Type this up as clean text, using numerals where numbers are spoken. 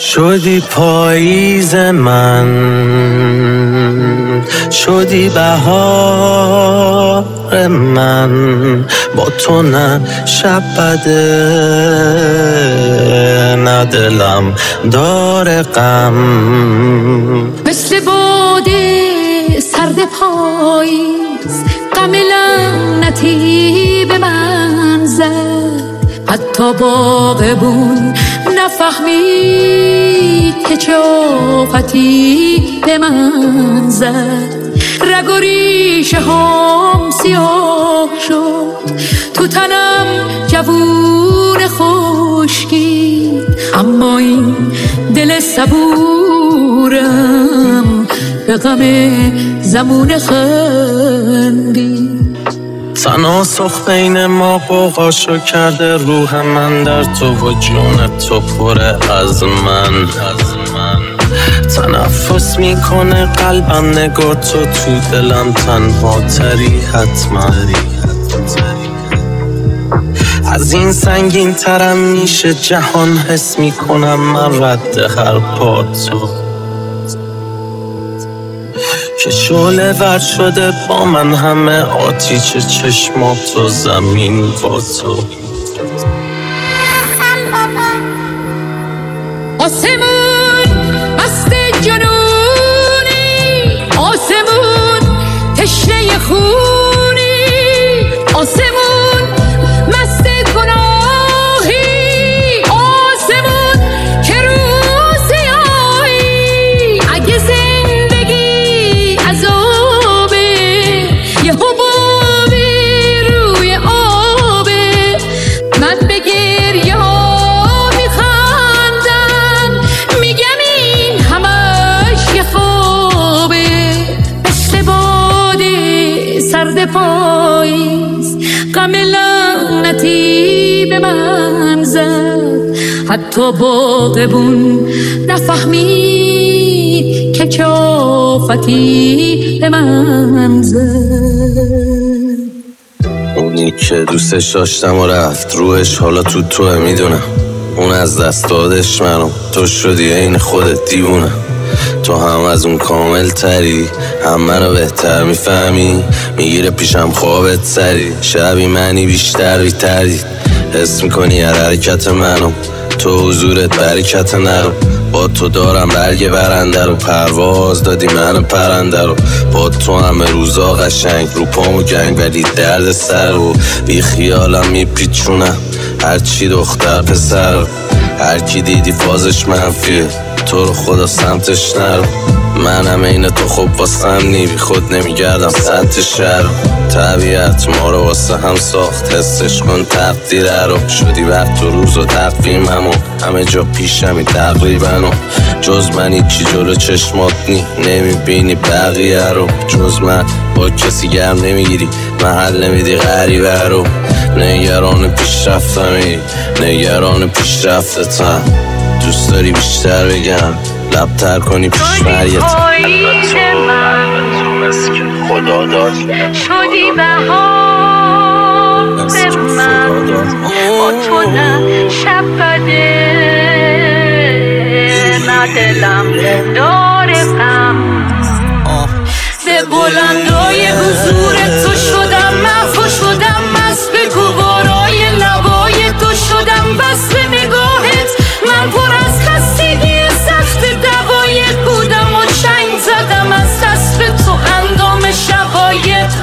شدی پاییز من، شدی بهار من، با تو نه شب بده نه دلم داره غم. مثل باد سرد پاییز غم لعنتی به من زد، حتی باغبون نفهمید که چه آفتی به من زد. رگ و ریشه هم سیاه شد، تو تنم جوون خشکی، اما این دل صبورم به غم زمون خندی. تناسخ بین ما قوقاشو کرده، روح من در تو و جون تو پره از من. تنفس میکنه قلبم نگاه تو دلم تنها تری حتما. از این سنگین ترم میشه جهان، حس میکنم من رد هر پا تو، که شعله ور شده با من همه آتیش چشمات و زمین با تو. آسمون مست جنونی، آسمون تشنه خونی، آسمون مست گناهی، آسمون که روزی آیی. اگه زندگی عذابه، یه حبابی روی آبه، من به گریه ها میخندم، میگم این همش یه خوابه. مثل باد سرد پاییز غم لعنتی به من زد، حتی باغبون نفهمید که چه آفتی به من زد. اونی که دوستش داشتم و رفت روش، حالا توه میدونم. اون از دست دادش منو، تو شدی این خودت دیوونه. تو هم از اون کامل تری، هم منو بهتر میفهمی، میگیره پیشم خوابت سری. شبی منی بیشتر بیتری، حس میکنی هر حرکت منو، تو حضورت برکت نرو. با تو دارم برگ برنده رو، پرواز دادی من پرنده رو. با تو همه روزا قشنگ، رو پامو گنگ ولی درد سر رو. بی خیالم میپیچونم هرچی دختر پسر، هر کی دیدی فازش منفیه، تو رو خدا سمتش نرو. منم این تو خوب واسم نی، بی خود نمیگردم سمت شهر. طبیعت ما رو واسه هم ساخت، حسش کن تقدیر رو. شدی وقت و روز و تقویممو، همه جا پیشمی تقریبا. جز من هیچی جلو چشمات نی، نمیبینی بقیه رو. جز من با کسی گرم نمیگیری، محل نمیدی غریبه رو. نگران پیشرفتمی، نگران پیشرفتتم. دوست داری بیشتر بگم، لبتر کنی پیشمریت. البته مثل که خدا داد، شدی بهار من، با تو نه شب بده نه دلم داره غم. به بلندای حضور تو شدم محو، شدم مست به گوارای لبای تو شدم، بس به نگاهت من پر از خستگی سخت دوای بودم و چنگ زدم از دست تو اندام شقایق.